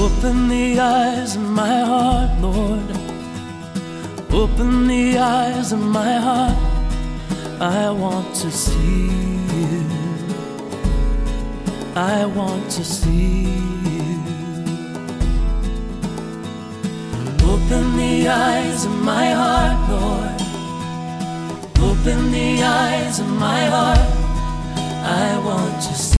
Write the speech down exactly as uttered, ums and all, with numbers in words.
Open the eyes of my heart, Lord. Open the eyes of my heart. I want to see you. I want to see you. Open the eyes of my heart, Lord. Open the eyes of my heart. I want to see you.